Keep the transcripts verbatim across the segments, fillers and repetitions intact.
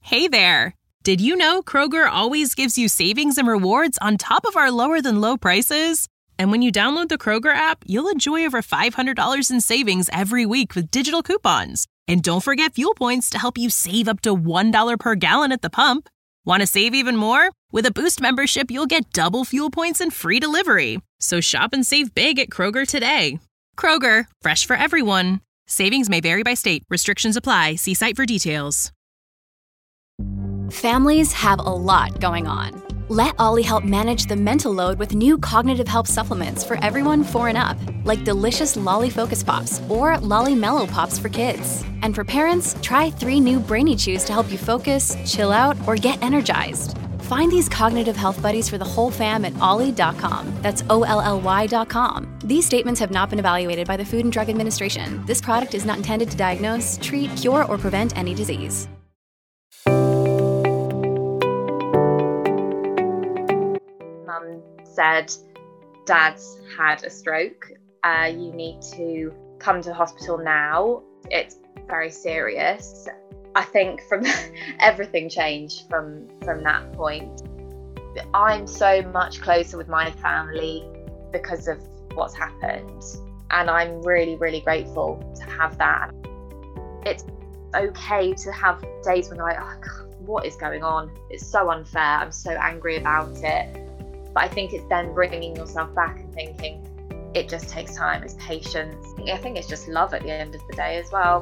Hey there! Did you know Kroger always gives you savings and rewards on top of our lower than low prices? And when you download the Kroger app, you'll enjoy over five hundred dollars in savings every week with digital coupons. And don't forget fuel points to help you save up to one dollar per gallon at the pump. Want to save even more? With a Boost membership, you'll get double fuel points and free delivery. So shop and save big at Kroger today. Kroger, fresh for everyone. Savings may vary by state. Restrictions apply. See site for details. Families have a lot going on. Let Ollie help manage the mental load with new cognitive help supplements for everyone four and up, like delicious Lolly Focus Pops or Lolly Mellow Pops for kids. And for parents, try three new Brainy Chews to help you focus, chill out, or get energized. Find these cognitive health buddies for the whole fam at ollie dot com. That's O L L Y dot com. These statements have not been evaluated by the Food and Drug Administration. This product is not intended to diagnose, treat, cure, or prevent any disease. Mum said, Dad's had a stroke. Uh, you need to come to the hospital now. It's very serious. I think from everything changed from from that point. I'm so much closer with my family because of what's happened, and I'm really, really grateful to have that. It's okay to have days when I'm like, oh God, what is going on? It's so unfair. I'm so angry about it. But I think it's then bringing yourself back and thinking it just takes time, it's patience. I think it's just love at the end of the day as well.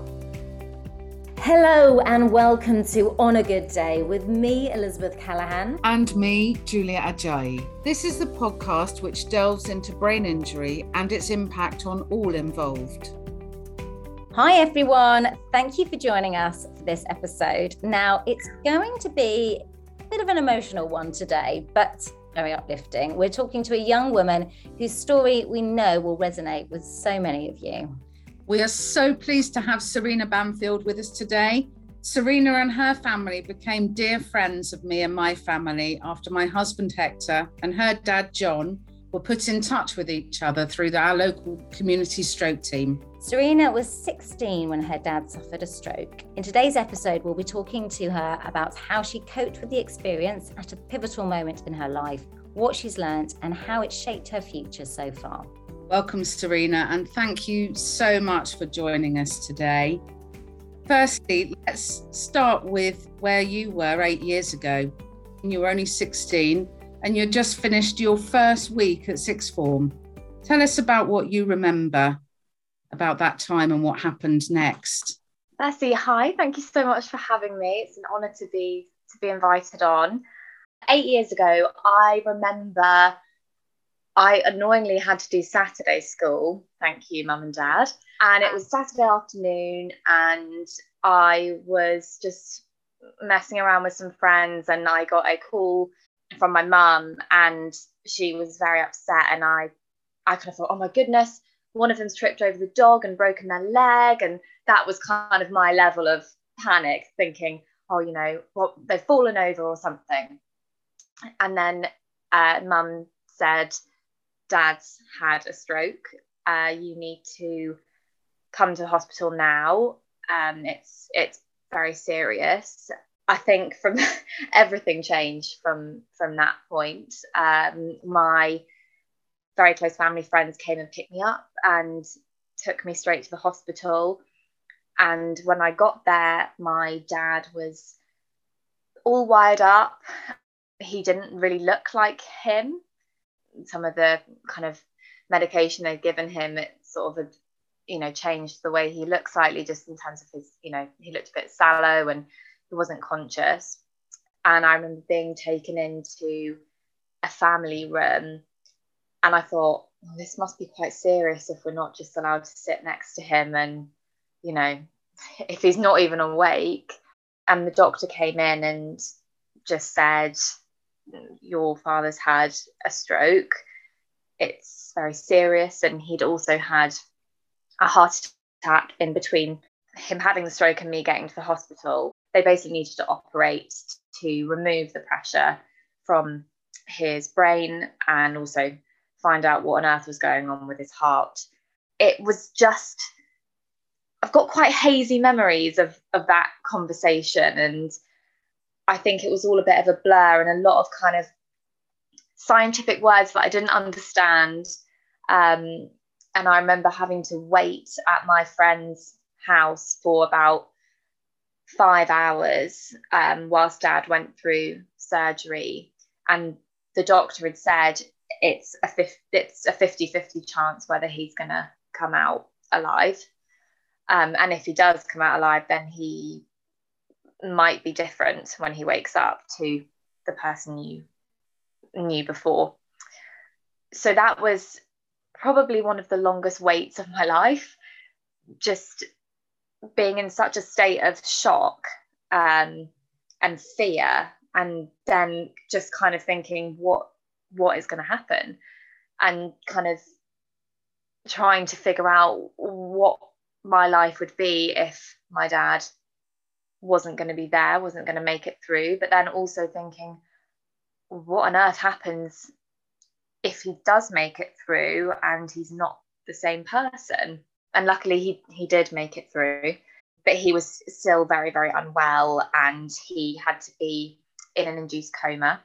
Hello and welcome to On a Good Day with me, Elizabeth Callahan. And me, Julia Ajayi. This is the podcast which delves into brain injury and its impact on all involved. Hi everyone, thank you for joining us for this episode. Now, it's going to be a bit of an emotional one today, but very uplifting. We're talking to a young woman whose story we know will resonate with so many of you. We are so pleased to have Serena Banfield with us today. Serena and her family became dear friends of me and my family after my husband Hector and her dad John were put in touch with each other through our local community stroke team. Serena was sixteen when her dad suffered a stroke. In today's episode, we'll be talking to her about how she coped with the experience at a pivotal moment in her life, what she's learned, and how it shaped her future so far. Welcome, Serena, and thank you so much for joining us today. Firstly, let's start with where you were eight years ago. You were only sixteen and you'd just finished your first week at sixth form. Tell us about what you remember about that time and what happened next. Bessie, hi. Thank you so much for having me. It's an honour to be to be invited on. Eight years ago, I remember I annoyingly had to do Saturday school. Thank you, Mum and Dad. And it was Saturday afternoon and I was just messing around with some friends and I got a call from my mum and she was very upset and I, I kind of thought, oh my goodness, one of them's tripped over the dog and broken their leg. And that was kind of my level of panic, thinking, oh, you know, well, they've fallen over or something. And then uh, Mum said, Dad's had a stroke. Uh, you need to come to the hospital now. Um, it's it's very serious. I think from everything changed from from that point. Um, my very close family friends came and picked me up and took me straight to the hospital. And when I got there, my dad was all wired up. He didn't really look like him. Some of the kind of medication they'd given him, it sort of had, you know, changed the way he looked slightly, just in terms of his, you know, he looked a bit sallow and he wasn't conscious. And I remember being taken into a family room and I thought, oh, this must be quite serious if we're not just allowed to sit next to him and, you know, if he's not even awake. And the doctor came in and just said, your father's had a stroke. It's very serious. And he'd also had a heart attack in between him having the stroke and me getting to the hospital. They basically needed to operate to remove the pressure from his brain and also find out what on earth was going on with his heart. It was just, I've got quite hazy memories of, of that conversation. And I think it was all a bit of a blur and a lot of kind of scientific words that I didn't understand. Um, and I remember having to wait at my friend's house for about five hours um, whilst Dad went through surgery. And the doctor had said it's a it's a fifty-fifty chance whether he's going to come out alive. Um, and if he does come out alive, then he might be different when he wakes up to the person you knew before. So that was probably one of the longest waits of my life, just being in such a state of shock um, and fear, and then just kind of thinking what what is going to happen, and kind of trying to figure out what my life would be if my dad wasn't going to be there, wasn't going to make it through. But then also thinking, what on earth happens if he does make it through and he's not the same person? And luckily he he did make it through, but he was still very, very unwell, and he had to be in an induced coma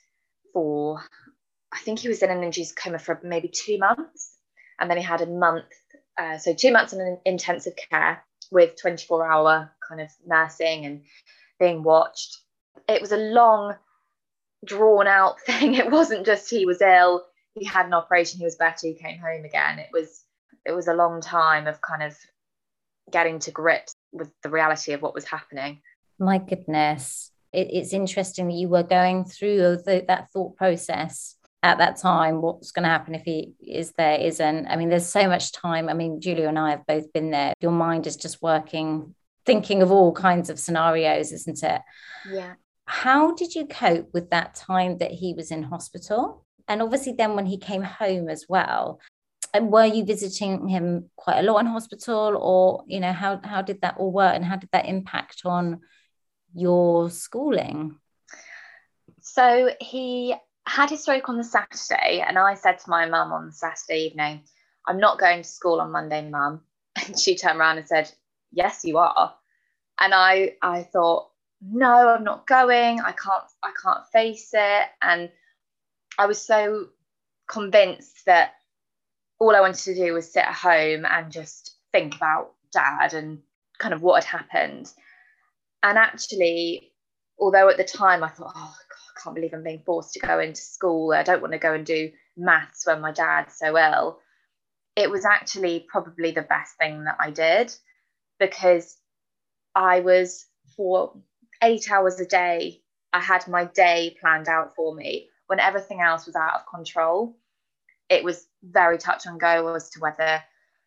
for, I think he was in an induced coma for maybe two months. And then he had a month, uh, so two months in an intensive care with twenty-four hour kind of nursing and being watched. It was a long, drawn out thing. It wasn't just he was ill, he had an operation, he was better, he came home again. It was it was a long time of kind of getting to grips with the reality of what was happening. My goodness. It, it's interesting that you were going through the, that thought process at that time. What's going to happen if he is there, isn't? I mean, there's so much time. I mean, Julia and I have both been there. Your mind is just working, thinking of all kinds of scenarios, isn't it? Yeah. How did you cope with that time that he was in hospital? And obviously then when he came home as well, and were you visiting him quite a lot in hospital, or, you know, how, how did that all work, and how did that impact on your schooling? So he had his stroke on the Saturday, and I said to my mum on the Saturday evening, I'm not going to school on Monday, Mum. And she turned around and said, yes, you are. And I, I thought, no, I'm not going. I can't, I can't face it. And I was so convinced that all I wanted to do was sit at home and just think about Dad and kind of what had happened. And actually, although at the time I thought, oh, God, I can't believe I'm being forced to go into school, I don't want to go and do maths when my dad's so ill, it was actually probably the best thing that I did, because I was, for eight hours a day, I had my day planned out for me when everything else was out of control. It was very touch and go as to whether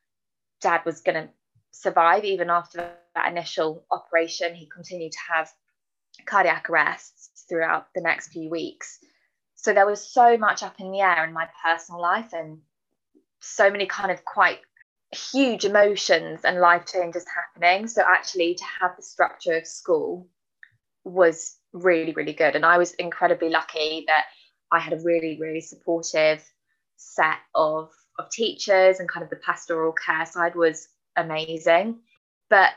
Dad was going to survive. Even after that initial operation, he continued to have cardiac arrests throughout the next few weeks. So there was so much up in the air in my personal life, and so many kind of quite huge emotions and life changes happening. So actually to have the structure of school was really, really good. And I was incredibly lucky that I had a really, really supportive set of, of teachers, and kind of the pastoral care side was amazing. But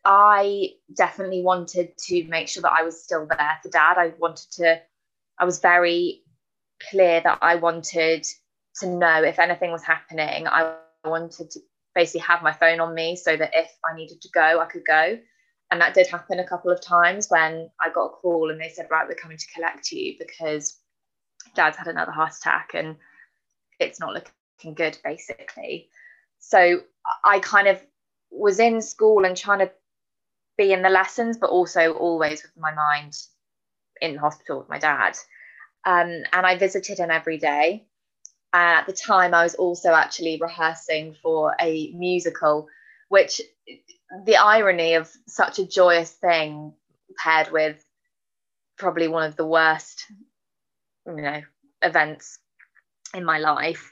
I definitely wanted to make sure that I was still there for Dad. I wanted to, I was very clear that I wanted to know if anything was happening. I wanted to basically have my phone on me so that if I needed to go, I could go. And that did happen a couple of times when I got a call and they said, right, we're coming to collect you because Dad's had another heart attack and it's not looking good, basically. So I kind of was in school and trying to be in the lessons, but also always with my mind in hospital with my dad. Um, and I visited him every day. Uh, at the time, I was also actually rehearsing for a musical, which the irony of such a joyous thing paired with probably one of the worst, you know, events in my life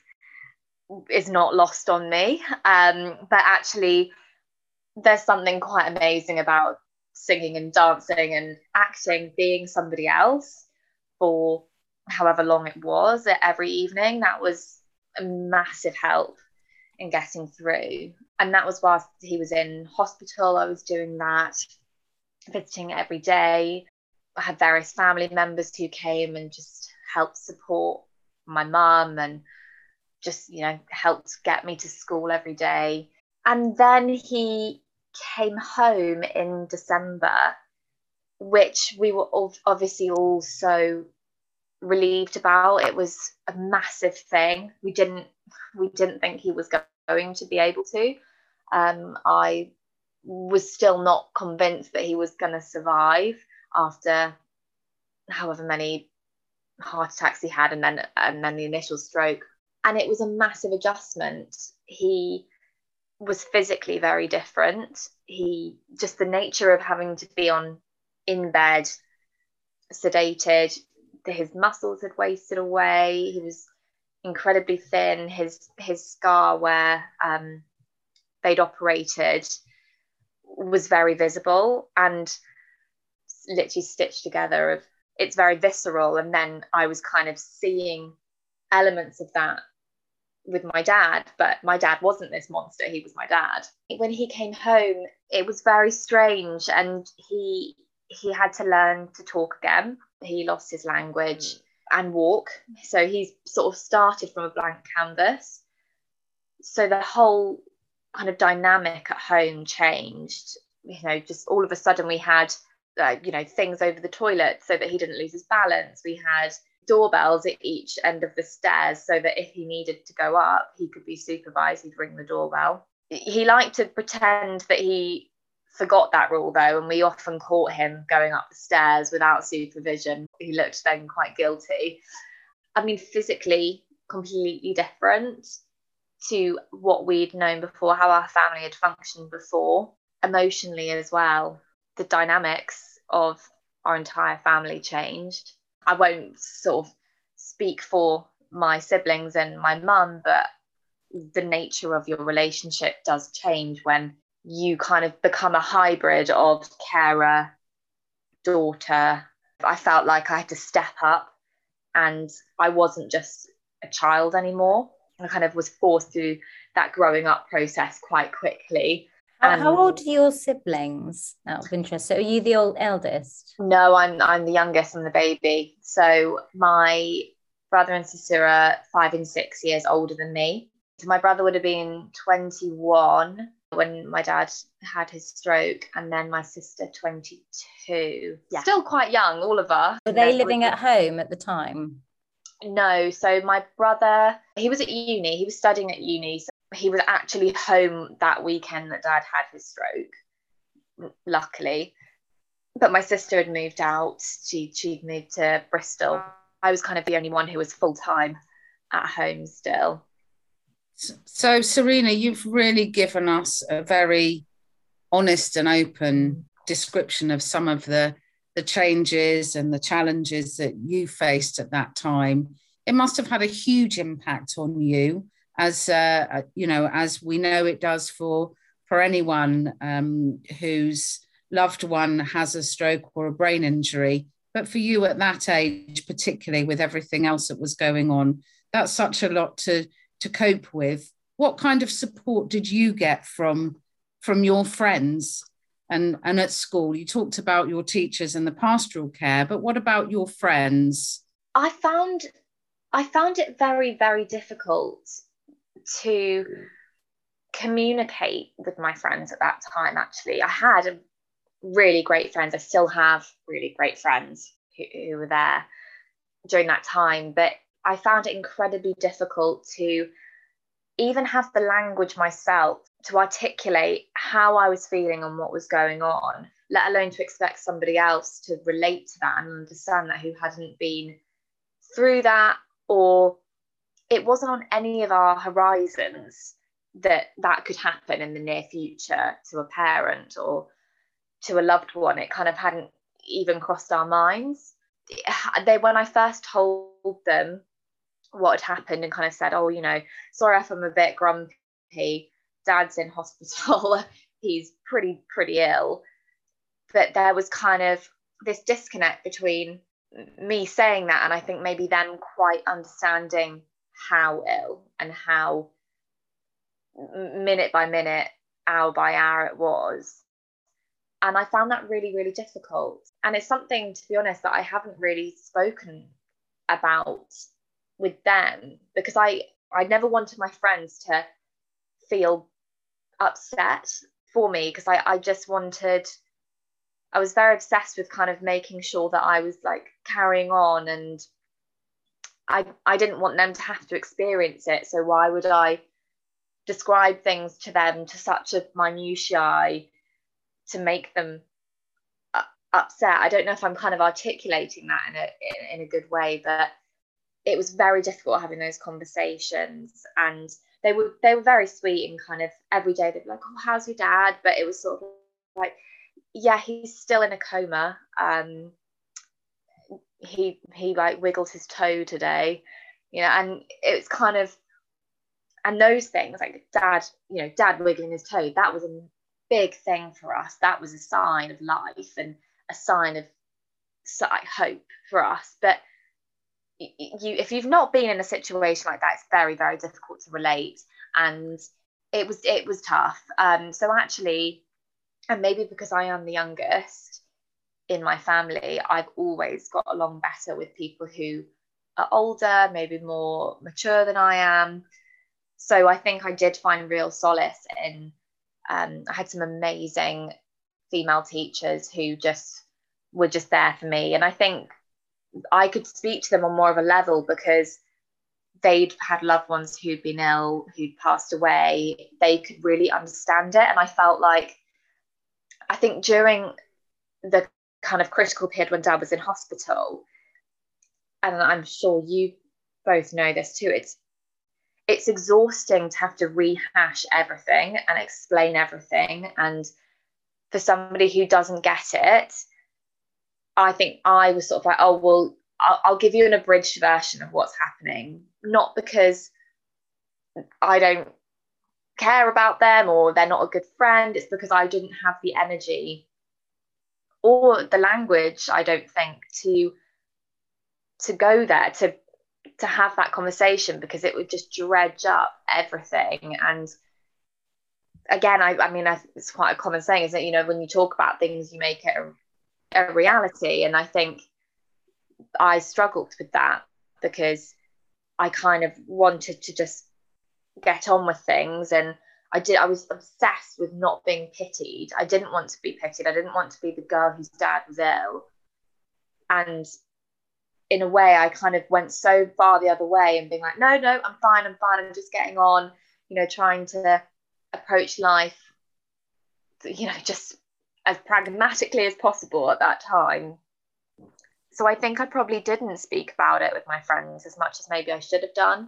is not lost on me. Um, but actually, there's something quite amazing about singing and dancing and acting, being somebody else for however long it was every evening. That was a massive help in getting through. And that was whilst he was in hospital. I was doing that, visiting every day. I had various family members who came and just helped support my mum and just, you know, helped get me to school every day. And then he came home in December, which we were all obviously all so relieved about. It was a massive thing. We didn't we didn't think he was going to be able to. Um, I was still not convinced that he was going to survive after however many heart attacks he had, and then and then the initial stroke. And it was a massive adjustment. He was physically very different. He just the nature of having to be on in bed, sedated. His muscles had wasted away. He was incredibly thin. His his scar where um, they'd operated was very visible and literally stitched together. Of it's very visceral. And then I was kind of seeing elements of that with my dad, but my dad wasn't this monster. He was my dad. When he came home, it was very strange, and he he had to learn to talk again. He lost his language and walk. So he's sort of started from a blank canvas. So the whole kind of dynamic at home changed. You know, just all of a sudden we had, uh, you know, things over the toilet so that he didn't lose his balance. We had doorbells at each end of the stairs so that if he needed to go up, he could be supervised. He'd ring the doorbell. He liked to pretend that he forgot that rule though, and we often caught him going up the stairs without supervision. He looked then quite guilty. I mean, physically completely different to what we'd known before, how our family had functioned before. Emotionally as well, the dynamics of our entire family changed. I won't sort of speak for my siblings and my mum, but the nature of your relationship does change when you kind of become a hybrid of carer, daughter. I felt like I had to step up, and I wasn't just a child anymore. I kind of was forced through that growing up process quite quickly. How, how old are your siblings, out of interest? So are you the old eldest? No, I'm I'm the youngest. I'm the baby. So my brother and sister are five and six years older than me. So my brother would have been twenty-one when my dad had his stroke, and then my sister twenty-two. Yeah. Still quite young, all of us. Were they living at home at the time? No. So my brother, he was at uni. He was studying at uni. So he was actually home that weekend that dad had his stroke, luckily. But my sister had moved out. She, she'd moved to Bristol. I was kind of the only one who was full-time at home still. So, Serena, you've really given us a very honest and open description of some of the, the changes and the challenges that you faced at that time. It must have had a huge impact on you, as uh, you know, as we know it does for, for anyone um, whose loved one has a stroke or a brain injury. But for you at that age, particularly with everything else that was going on, that's such a lot to to cope with. What kind of support did you get from from your friends and, and at school? You talked about your teachers and the pastoral care, but what about your friends? I found I found it very, very difficult to communicate with my friends at that time, actually. I had really great friends. I still have really great friends who, who were there during that time, but I found it incredibly difficult to even have the language myself to articulate how I was feeling and what was going on, let alone to expect somebody else to relate to that and understand that, who hadn't been through that, or it wasn't on any of our horizons that that could happen in the near future to a parent or to a loved one. It kind of hadn't even crossed our minds. They, when I first told them what had happened and kind of said, oh, you know, sorry if I'm a bit grumpy, dad's in hospital, he's pretty, pretty ill. But there was kind of this disconnect between me saying that and I think maybe them quite understanding how ill and how minute by minute, hour by hour it was. And I found that really, really difficult. and it's something, to be honest, that I haven't really spoken about with them, because I I never wanted my friends to feel upset for me, because I, I just wanted, I was very obsessed with kind of making sure that I was like carrying on, and I I didn't want them to have to experience it. So why would I describe things to them to such a minutiae to make them uh, upset? I don't know if I'm kind of articulating that in a in, in a good way, but it was very difficult having those conversations. And they were they were very sweet, and kind of every day they'd be like, oh, how's your dad? But it was sort of like, yeah, he's still in a coma. Um, he he like wiggled his toe today, you know, and it's kind of, and those things like dad, you know, dad wiggling his toe, that was a big thing for us. That was a sign of life and a sign of like hope for us. But you, if you've not been in a situation like that, it's very, very difficult to relate. And it was it was tough. Um, so actually, and maybe because I am the youngest in my family, I've always got along better with people who are older, maybe more mature than I am. So I think I did find real solace in, um, I had some amazing female teachers who just were just there for me. And I think I could speak to them on more of a level because they'd had loved ones who'd been ill, who'd passed away. They could really understand it. And I felt like, I think during the kind of critical period when Dad was in hospital, and I'm sure you both know this too, it's it's exhausting to have to rehash everything and explain everything. And for somebody who doesn't get it, I think I was sort of like, oh, well, I'll, I'll give you an abridged version of what's happening. Not because I don't care about them or they're not a good friend. It's because I didn't have the energy or the language, I don't think, to to go there, to to have that conversation, because it would just dredge up everything. And again, I, I mean, it's quite a common saying, isn't it? You know, when you talk about things, you make it a, a reality. And I think I struggled with that because I kind of wanted to just get on with things. And I did, I was obsessed with not being pitied. I didn't want to be pitied. I didn't want to be the girl whose dad was ill. And in a way, I kind of went so far the other way and being like, no, no, I'm fine, I'm fine. I'm just getting on, you know, trying to approach life, you know, just as pragmatically as possible at that time. So I think I probably didn't speak about it with my friends as much as maybe I should have done.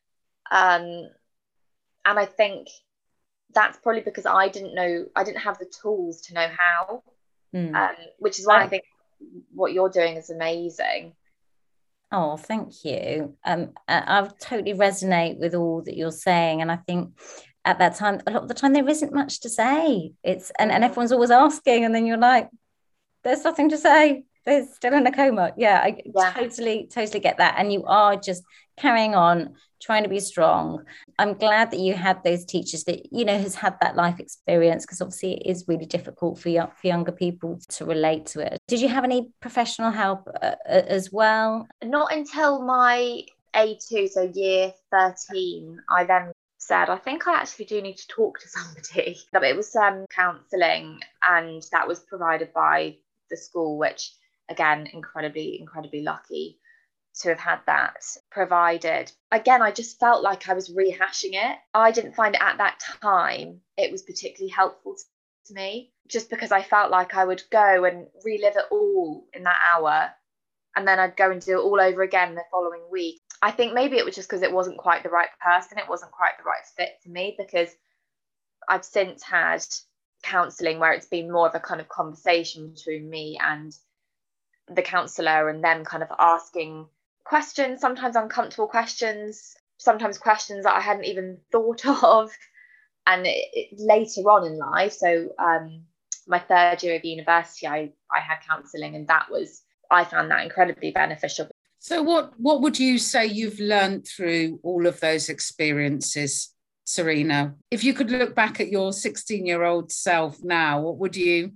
Um, and I think that's probably because I didn't know, I didn't have the tools to know how, mm. um, which is why I think what you're doing is amazing. Oh, thank you. Um, I, I totally resonate with all that you're saying. And I think at that time, a lot of the time, there isn't much to say. It's and, and everyone's always asking, and then you're like, there's nothing to say. They're still in a coma. Yeah, I yeah. totally, totally get that. And you are just carrying on, trying to be strong. I'm glad that you had those teachers that, you know, has had that life experience, because obviously it is really difficult for, young, for younger people to relate to it. Did you have any professional help uh, as well? Not until my A two, so year thirteen, I then said, I think I actually do need to talk to somebody. It was um, counselling, and that was provided by the school, which again, incredibly, incredibly lucky to have had that provided. Again, I just felt like I was rehashing it. I didn't find it at that time it was particularly helpful to me, just because I felt like I would go and relive it all in that hour, and then I'd go and do it all over again the following week. I think maybe it was just because it wasn't quite the right person, it wasn't quite the right fit for me, because I've since had counselling where it's been more of a kind of conversation between me and the counsellor, and them kind of asking questions, sometimes uncomfortable questions, sometimes questions that I hadn't even thought of. And it, it, later on in life, so um, my third year of university, I, I had counselling, and that was, I found that incredibly beneficial. So what, what would you say you've learned through all of those experiences, Serena? If you could look back at your sixteen-year-old self now, what would you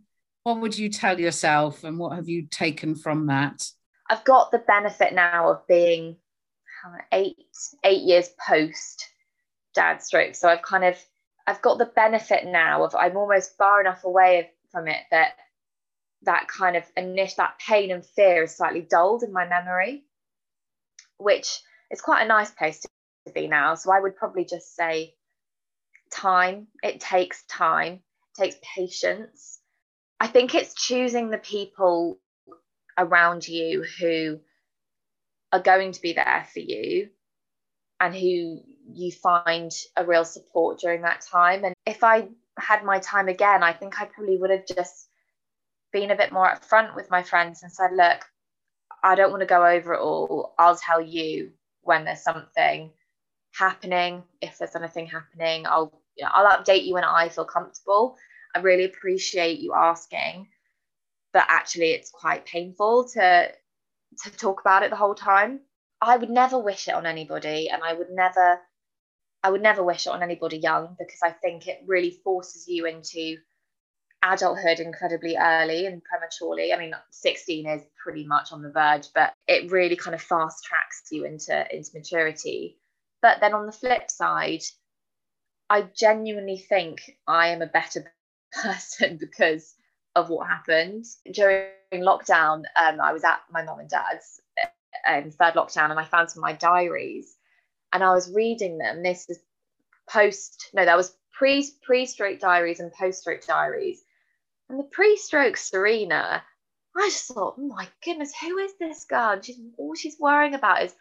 What would you tell yourself and what have you taken from that? I've got the benefit now of being eight, eight years post dad's stroke. So I've kind of, I've got the benefit now of I'm almost far enough away from it that that kind of initial, that pain and fear is slightly dulled in my memory, which is quite a nice place to be now. So I would probably just say time. It takes time, it takes patience. I think it's choosing the people around you who are going to be there for you and who you find a real support during that time. And if I had my time again, I think I probably would have just been a bit more upfront with my friends and said, look, I don't want to go over it all. I'll tell you when there's something happening. If there's anything happening, I'll you know, I'll update you when I feel comfortable. I really appreciate you asking, but actually it's quite painful to to talk about it the whole time. I would never wish it on anybody, and I would never I would never wish it on anybody young, because I think it really forces you into adulthood incredibly early and prematurely. I mean, sixteen is pretty much on the verge, but it really kind of fast tracks you into, into maturity. But then on the flip side, I genuinely think I am a better person because of what happened. During lockdown, um, I was at my mum and dad's um, third lockdown, and I found some of my diaries, and I was reading them. This is post, no, that was pre, pre-stroke diaries and post-stroke diaries. And the pre-stroke Serena, I just thought, oh my goodness, who is this girl? And she's, all she's worrying about is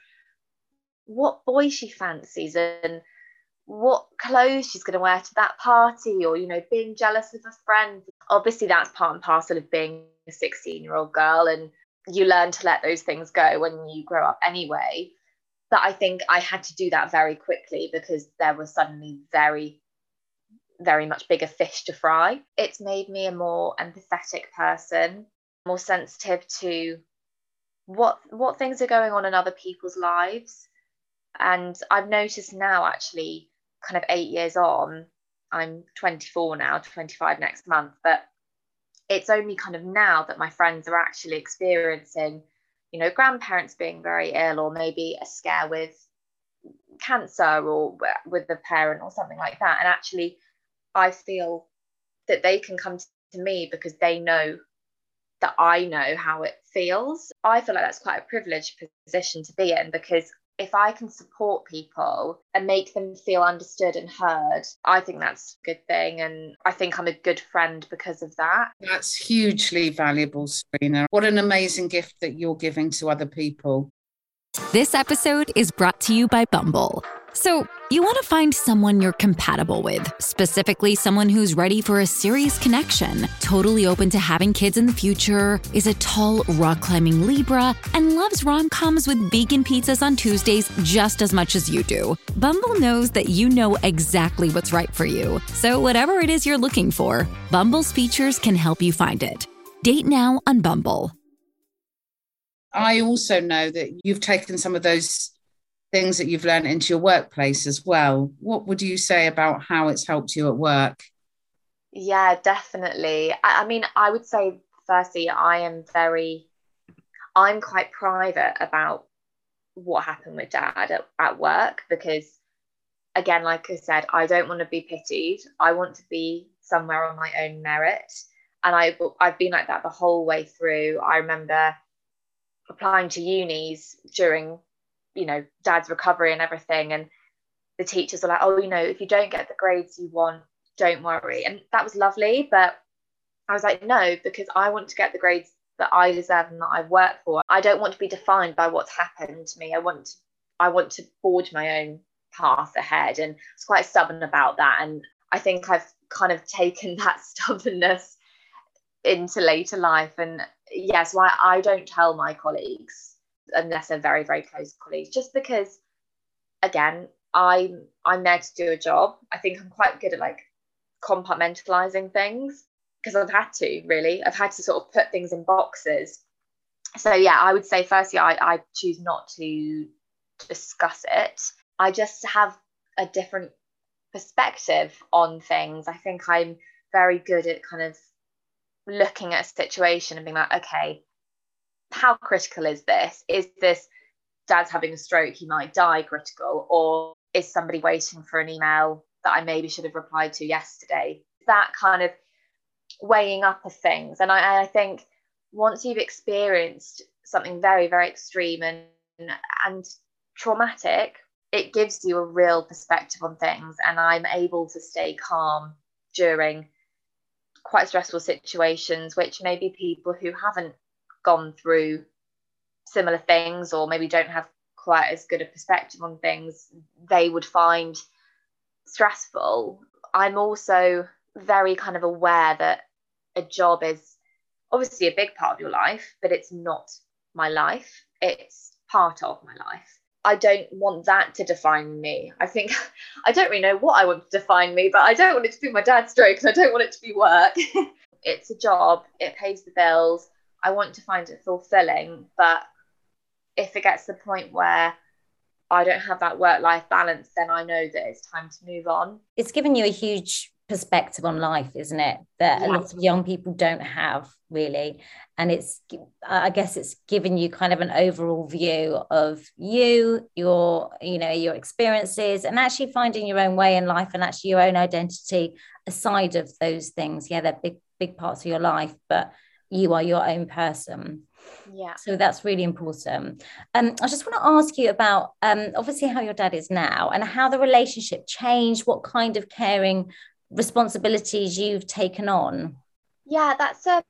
what boy she fancies and what clothes she's going to wear to that party, or, you know, being jealous of her friends. Obviously, that's part and parcel of being a sixteen-year-old girl, and you learn to let those things go when you grow up anyway. But I think I had to do that very quickly because there was suddenly very, very much bigger fish to fry. It's made me a more empathetic person, more sensitive to what what things are going on in other people's lives. And I've noticed now, actually, kind of eight years on, I'm twenty-four now, twenty-five next month, but it's only kind of now that my friends are actually experiencing, you know, grandparents being very ill, or maybe a scare with cancer or with the parent or something like that. And actually, I feel that they can come to me because they know that I know how it feels. I feel like that's quite a privileged position to be in, because if I can support people and make them feel understood and heard, I think that's a good thing. And I think I'm a good friend because of that. That's hugely valuable, Serena. What an amazing gift that you're giving to other people. This episode is brought to you by Bumble. So, you want to find someone you're compatible with, specifically someone who's ready for a serious connection, totally open to having kids in the future, is a tall, rock-climbing Libra, and loves rom-coms with vegan pizzas on Tuesdays just as much as you do. Bumble knows that you know exactly what's right for you. So whatever it is you're looking for, Bumble's features can help you find it. Date now on Bumble. I also know that you've taken some of those things that you've learned into your workplace as well. What would you say about how it's helped you at work? Yeah, definitely. I, I mean, I would say, firstly, I am very, I'm quite private about what happened with Dad at, at work, because, again, like I said, I don't want to be pitied. I want to be somewhere on my own merit. And I, I've been like that the whole way through. I remember applying to unis during, you know, Dad's recovery and everything, and the teachers were like, oh, you know, if you don't get the grades you want, don't worry. And that was lovely, but I was like, no, because I want to get the grades that I deserve and that I've worked for. I don't want to be defined by what's happened to me. I want to, I want to forge my own path ahead. And I was quite stubborn about that. And I think I've kind of taken that stubbornness into later life. And yes, yeah, so I, I don't tell my colleagues unless they're very, very close colleagues, just because, again, I'm I'm there to do a job. I think I'm quite good at like compartmentalizing things, because I've had to, really. I've had to sort of put things in boxes. So yeah, I would say firstly, I, I choose not to discuss it. I just have a different perspective on things. I think I'm very good at kind of looking at a situation and being like, okay, how critical is this? Is this dad's having a stroke, he might die critical? Or is somebody waiting for an email that I maybe should have replied to yesterday? That kind of weighing up of things. And I, I think once you've experienced something very, very extreme and, and traumatic, it gives you a real perspective on things. And I'm able to stay calm during quite stressful situations, which maybe people who haven't gone through similar things, or maybe don't have quite as good a perspective on things, they would find stressful. I'm also very kind of aware that a job is obviously a big part of your life, but it's not my life. It's part of my life. I don't want that to define me. I think I don't really know what I want to define me, but I don't want it to be my dad's stroke and I don't want it to be work. It's a job. It pays the bills. I want to find it fulfilling, but if it gets to the point where I don't have that work-life balance, then I know that it's time to move on. It's given you a huge perspective on life, isn't it? That yeah. a lot of young people don't have, really. And it's, I guess it's given you kind of an overall view of you, your, you know, your experiences, and actually finding your own way in life and actually your own identity aside of those things. Yeah, they're big, big parts of your life, but you are your own person. Yeah. So that's really important. Um, I just want to ask you about um, obviously how your dad is now and how the relationship changed, what kind of caring responsibilities you've taken on. Yeah, that's a,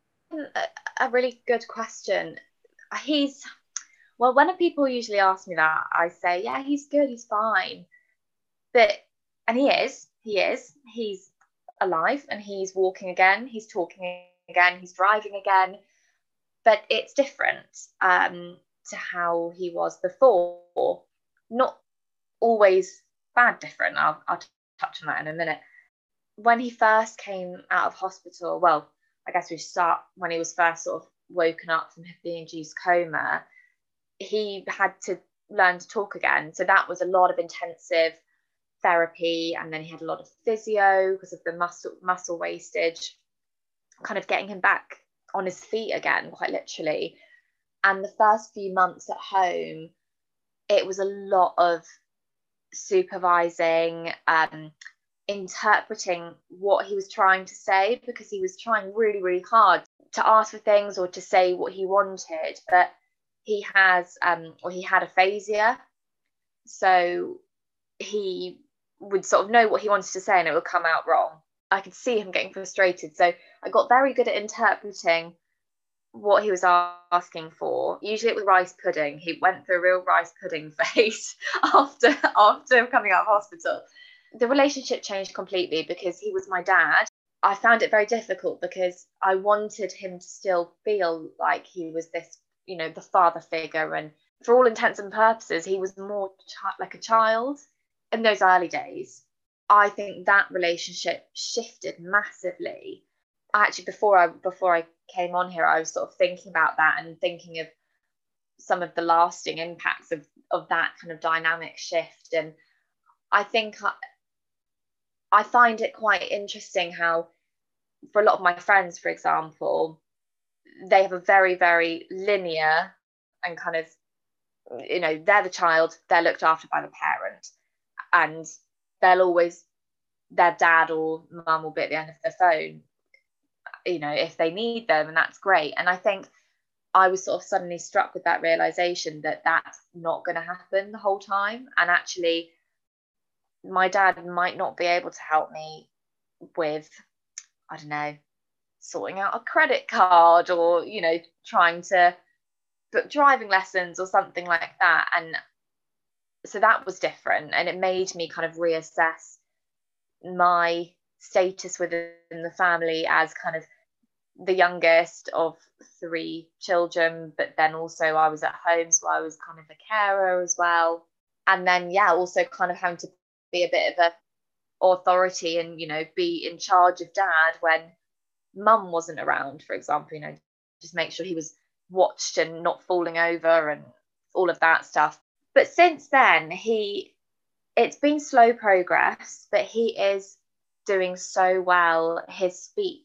a really good question. He's, well, when people usually ask me that, I say, yeah, he's good, he's fine. But, and he is, he is, he's alive and he's walking again, he's talking again, he's driving again. But it's different um, to how he was before. Not always bad different. I'll, I'll touch on that in a minute. When he first came out of hospital, well, I guess we start when he was first sort of woken up from the induced coma, he had to learn to talk again. So that was a lot of intensive therapy. And then he had a lot of physio because of the muscle muscle wastage, kind of getting him back on his feet again, quite literally. And the first few months at home, it was a lot of supervising, um, interpreting what he was trying to say, because he was trying really, really hard to ask for things or to say what he wanted. But he has, um, or he had aphasia. So he would sort of know what he wanted to say and it would come out wrong. I could see him getting frustrated. So I got very good at interpreting what he was asking for. Usually it was rice pudding. He went through a real rice pudding phase after after coming out of hospital. The relationship changed completely because he was my dad. I found it very difficult because I wanted him to still feel like he was this, you know, the father figure. And for all intents and purposes, he was more ch- like a child in those early days. I think that relationship shifted massively. Actually, before I before I came on here, I was sort of thinking about that and thinking of some of the lasting impacts of, of that kind of dynamic shift. And I think I, I find it quite interesting how, for a lot of my friends, for example, they have a very, very linear and kind of, you know, they're the child, they're looked after by the parent. And they'll always, their dad or mum will be at the end of the phone, you know, if they need them, and that's great. And I think I was sort of suddenly struck with that realization that that's not going to happen the whole time. And actually, my dad might not be able to help me with, I don't know, sorting out a credit card or, you know, trying to book driving lessons or something like that. And so that was different, and it made me kind of reassess my status within the family as kind of the youngest of three children, but then also I was at home, so I was kind of a carer as well. And then, yeah, also kind of having to be a bit of a authority and, you know, be in charge of dad when mum wasn't around, for example, you know, just make sure he was watched and not falling over and all of that stuff. But since then, he, it's been slow progress, but he is doing so well. His speech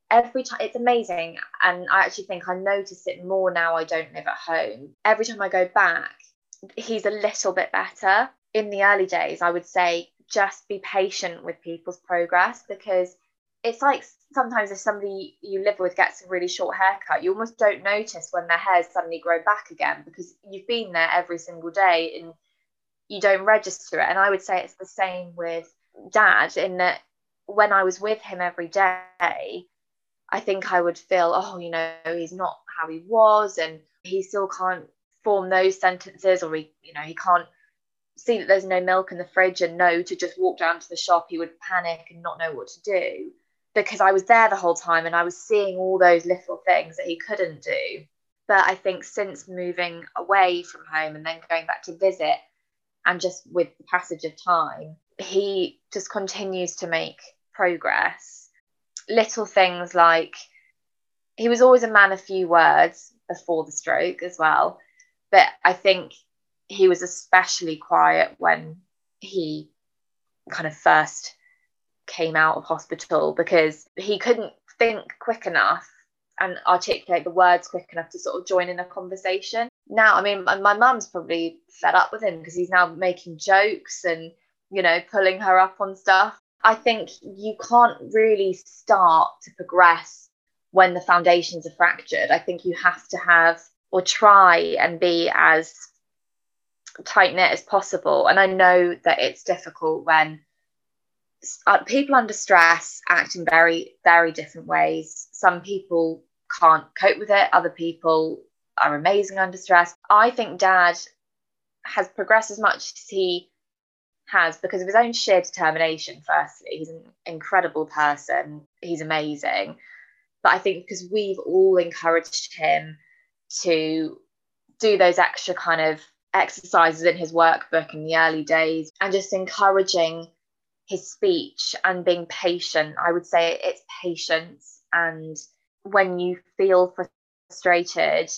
every time, it's amazing. And I actually think I notice it more now I don't live at home. Every time I go back, he's a little bit better. In the early days, I would say just be patient with people's progress, because it's like sometimes if somebody you live with gets a really short haircut, you almost don't notice when their hairs suddenly grow back again, because you've been there every single day and you don't register it. And I would say it's the same with Dad, in that when I was with him every day, I think I would feel, oh, you know, he's not how he was, and he still can't form those sentences, or he, you know, he can't see that there's no milk in the fridge and know to just walk down to the shop. He would panic and not know what to do, because I was there the whole time and I was seeing all those little things that he couldn't do. But I think since moving away from home and then going back to visit, and just with the passage of time, he just continues to make progress. Little things like, he was always a man of few words before the stroke as well, but I think he was especially quiet when he kind of first came out of hospital, because he couldn't think quick enough and articulate the words quick enough to sort of join in a conversation. Now, I mean, my mum's probably fed up with him because he's now making jokes and, you know, pulling her up on stuff. I think you can't really start to progress when the foundations are fractured. I think you have to have, or try and be as tight-knit as possible. And I know that it's difficult when uh, people under stress act in very, very different ways. Some people can't cope with it. Other people are amazing under stress. I think Dad has progressed as much as he has because of his own sheer determination. Firstly, he's an incredible person. He's amazing. But I think because we've all encouraged him to do those extra kind of exercises in his workbook in the early days, and just encouraging his speech and being patient. I would say it's patience. And when you feel frustrated,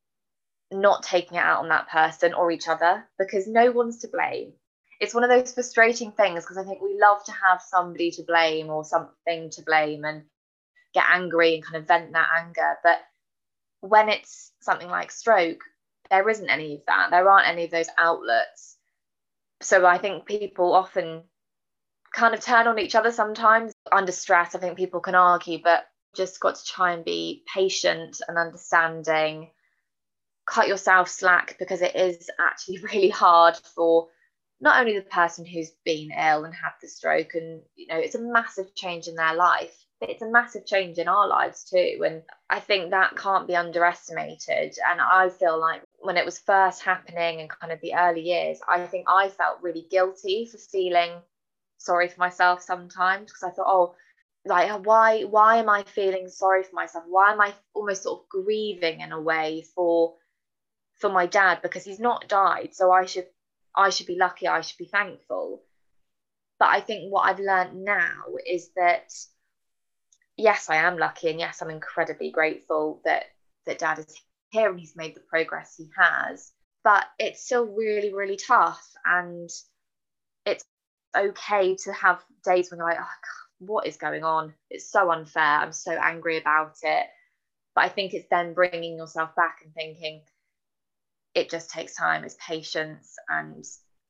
not taking it out on that person or each other, because no one's to blame. It's one of those frustrating things, because I think we love to have somebody to blame or something to blame and get angry and kind of vent that anger. But when it's something like stroke, there isn't any of that. There aren't any of those outlets. So I think people often kind of turn on each other sometimes. Under stress, I think people can argue, but just got to try and be patient and understanding. Cut yourself slack, because it is actually really hard for not only the person who's been ill and had the stroke, and you know, it's a massive change in their life, but it's a massive change in our lives too. And I think that can't be underestimated. And I feel like when it was first happening in kind of the early years, I think I felt really guilty for feeling sorry for myself sometimes, because I thought, oh, like, why why am I feeling sorry for myself? Why am I almost sort of grieving in a way for for my dad, because he's not died, so I should I should be lucky, I should be thankful. But I think what I've learned now is that yes, I am lucky, and yes, I'm incredibly grateful that that Dad is here and he's made the progress he has. But it's still really, really tough, and it's okay to have days when you're like, oh God, what is going on? It's so unfair. I'm so angry about it. But I think it's then bringing yourself back and thinking, it just takes time. It's patience, and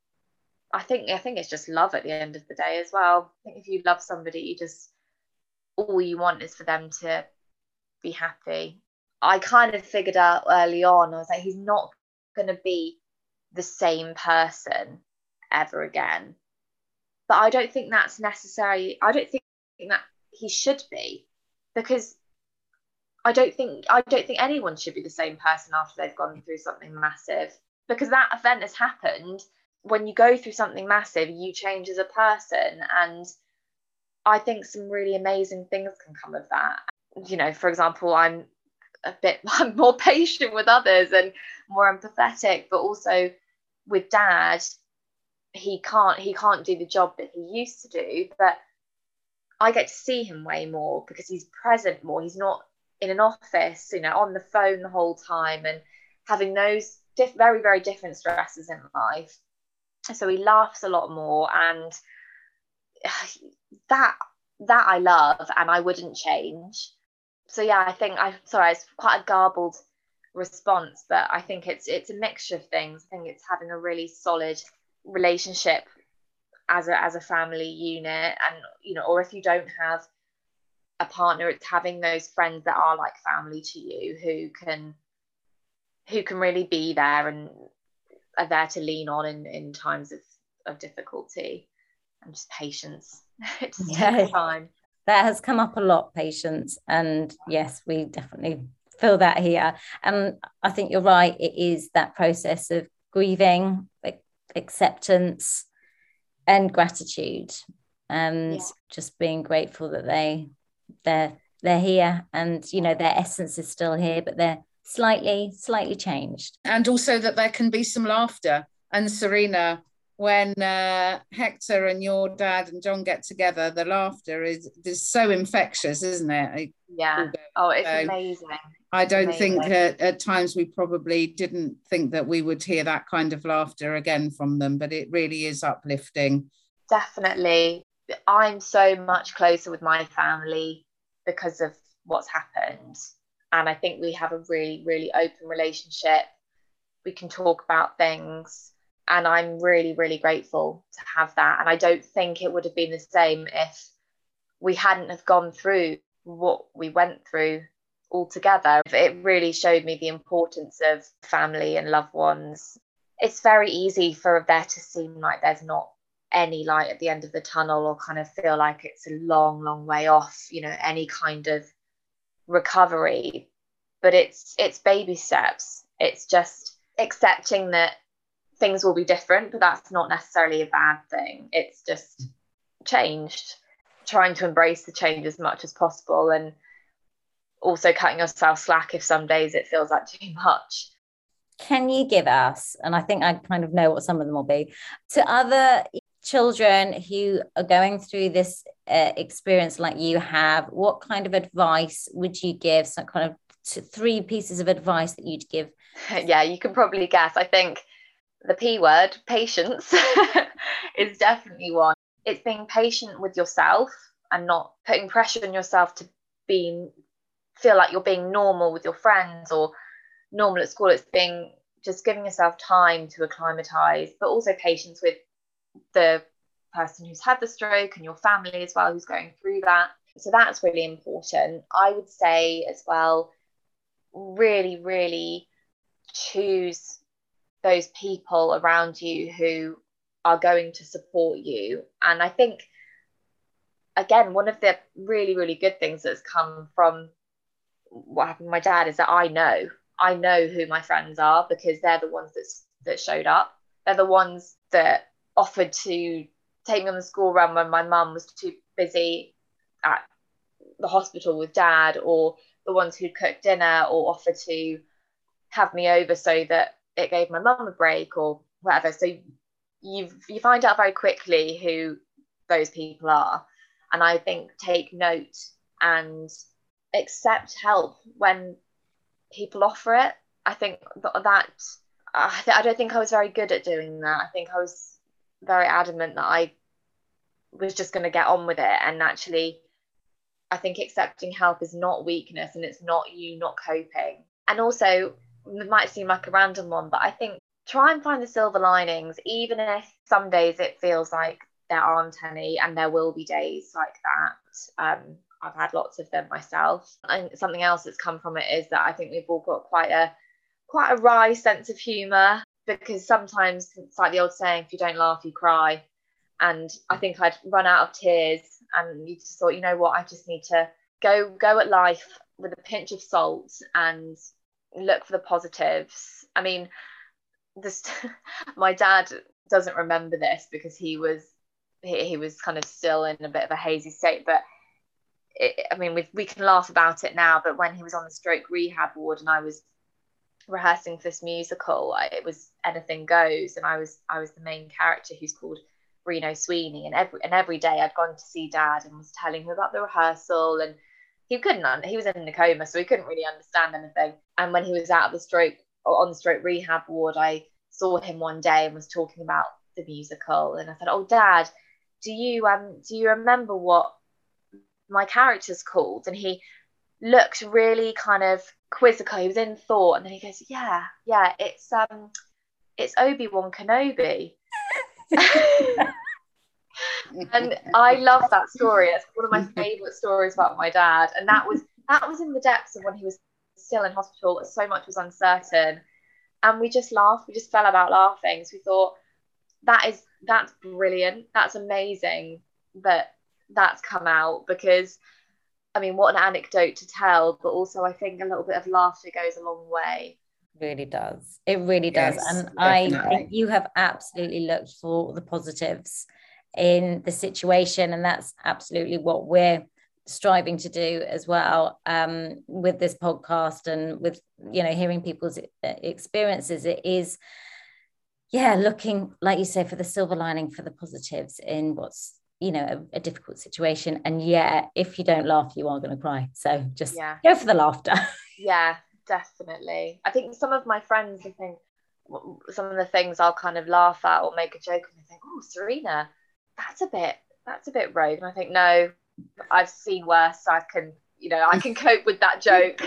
I think I think it's just love at the end of the day as well. I think if you love somebody, you just all you want is for them to be happy. I kind of figured out early on, I was like, he's not going to be the same person ever again. But I don't think that's necessary. I don't think that he should be, because I don't think I don't think anyone should be the same person after they've gone through something massive, because that event has happened. When you go through something massive, you change as a person, and I think some really amazing things can come of that. You know, for example, I'm a bit I'm more patient with others and more empathetic, but also with Dad, he can't he can't do the job that he used to do, but I get to see him way more because he's present more. He's not in an office, you know, on the phone the whole time, and having those diff- very, very different stresses in life. So he laughs a lot more, and that that I love, and I wouldn't change. so yeah, I think I sorry, it's quite a garbled response, but I think it's it's a mixture of things. I think it's having a really solid relationship as a as a family unit, and you know, or if you don't have a partner, it's having those friends that are like family to you, who can who can really be there and are there to lean on in, in times of, of difficulty, and just patience. It just Yeah. takes time. That has come up a lot, patience. And yes, we definitely feel that here. And I think you're right. It is that process of grieving, like acceptance and gratitude, and yeah. just being grateful that they they're they're here, and you know, their essence is still here, but they're slightly slightly changed. And also that there can be some laughter. And Serena, when uh, Hector and your dad and John get together, the laughter is, is so infectious, isn't it? Yeah. Oh, it's so amazing. I don't amazing. think uh, at times we probably didn't think that we would hear that kind of laughter again from them, but it really is uplifting. Definitely. I'm so much closer with my family because of what's happened. And I think we have a really, really open relationship. We can talk about things. And I'm really, really grateful to have that. And I don't think it would have been the same if we hadn't have gone through what we went through altogether. It really showed me the importance of family and loved ones. It's very easy for there to seem like there's not any light at the end of the tunnel, or kind of feel like it's a long, long way off, you know, any kind of recovery. But it's it's baby steps. It's just accepting that things will be different, but that's not necessarily a bad thing. It's just changed. Trying to embrace the change as much as possible, and also cutting yourself slack if some days it feels like too much. Can you give us, and I think I kind of know what some of them will be, to other children who are going through this uh, experience like you have, what kind of advice would you give? Some kind of t- three pieces of advice that you'd give? Yeah, you can probably guess. I think the P word, patience, is definitely one. It's being patient with yourself and not putting pressure on yourself to be feel like you're being normal with your friends or normal at school. It's being just giving yourself time to acclimatize, but also patience with the person who's had the stroke and your family as well, who's going through that. So that's really important. I would say as well, really, really choose those people around you who are going to support you. And I think, again, one of the really, really good things that's come from what happened with my dad is that I know, I know who my friends are, because they're the ones that, that showed up. They're the ones that offered to take me on the school run when my mum was too busy at the hospital with dad, or the ones who'd cook dinner or offer to have me over so that it gave my mum a break or whatever. So you you find out very quickly who those people are. And I think take note and accept help when people offer it. I think that I don't think I was very good at doing that. I think I was very adamant that I was just going to get on with it. And actually, I think accepting help is not weakness, and it's not you not coping. And also, it might seem like a random one, but I think try and find the silver linings, even if some days it feels like there aren't any, and there will be days like that. Um, I've had lots of them myself. And something else that's come from it is that I think we've all got quite a quite a wry sense of humour, because sometimes it's like the old saying, if you don't laugh, you cry. And I think I'd run out of tears, and you just thought, you know what, I just need to go go at life with a pinch of salt and look for the positives. I mean, this my dad doesn't remember this because he was he, he was kind of still in a bit of a hazy state, but it, I mean, we we can laugh about it now, but when he was on the stroke rehab ward and I was rehearsing for this musical, it was Anything Goes, and I was I was the main character, who's called Reno Sweeney, and every and every day I'd gone to see Dad and was telling him about the rehearsal, and he couldn't he was in a coma, so he couldn't really understand anything. And when he was out of the stroke or on the stroke rehab ward, I saw him one day and was talking about the musical, and I said, "Oh, Dad, do you um do you remember what my character's called?" And he looked really kind of quizzical. He was in thought, and then he goes, yeah, yeah, it's um, it's Obi-Wan Kenobi. And I love that story. It's one of my favourite stories about my dad. And that was that was in the depths of when he was still in hospital. So much was uncertain, and we just laughed. We just fell about laughing. So we thought, that is that's brilliant. That's amazing that that's come out, because I mean, what an anecdote to tell, but also I think a little bit of laughter goes a long way. Really does. It really does. Yes, and definitely. I think you have absolutely looked for the positives in the situation, and that's absolutely what we're striving to do as well, um, with this podcast and with, you know, hearing people's experiences. It is, yeah, looking, like you say, for the silver lining, for the positives in what's, you know, a, a difficult situation. And yeah, if you don't laugh, you are going to cry. So just yeah. go for the laughter. Yeah, definitely. I think some of my friends, I think some of the things I'll kind of laugh at or make a joke and they think, oh, Serena, that's a bit, that's a bit rogue. And I think, no, I've seen worse. So I can, you know, I can cope with that joke.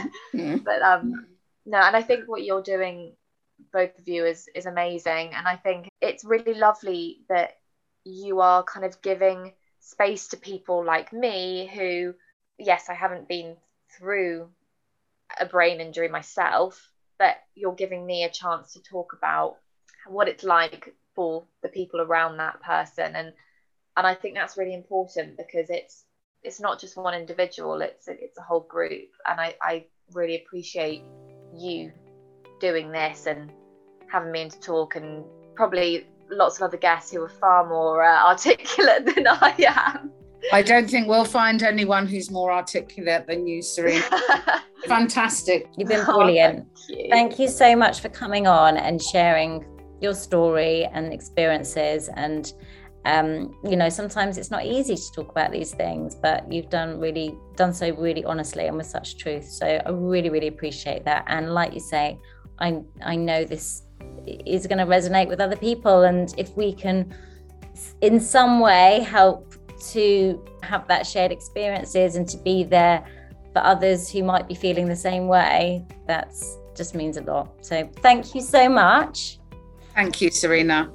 But um, no, and I think what you're doing, both of you, is is amazing. And I think it's really lovely that you are kind of giving space to people like me who, yes, I haven't been through a brain injury myself, but you're giving me a chance to talk about what it's like for the people around that person. And and I think that's really important, because it's it's not just one individual, it's a, it's a whole group. And I, I really appreciate you doing this and having me in to talk, and probably lots of other guests who are far more uh, articulate than I am. I don't think we'll find anyone who's more articulate than you, Serena. Fantastic. You've been brilliant. Oh, thank you. Thank you so much for coming on and sharing your story and experiences. And um, you know, sometimes it's not easy to talk about these things, but you've done really done so really honestly and with such truth. So I really, really appreciate that. And like you say, I I know this is going to resonate with other people, and if we can in some way help to have that shared experiences and to be there for others who might be feeling the same way, that's just means a lot. So thank you so much. Thank you, Serena.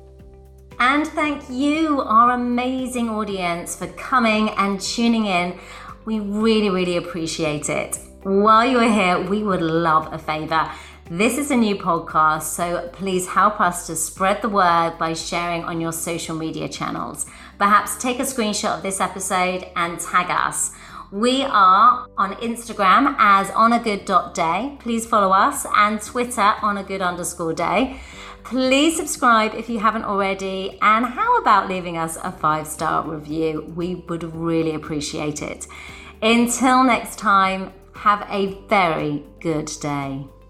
And thank you, our amazing audience, for coming and tuning in. We really, really appreciate it. While you're here, we would love a favor. This is a new podcast, so please help us to spread the word by sharing on your social media channels. Perhaps take a screenshot of this episode and tag us. We are on Instagram as onagood dot day. Please follow us, and Twitter onagood underscore day. Please subscribe if you haven't already. And how about leaving us a five-star review? We would really appreciate it. Until next time, have a very good day.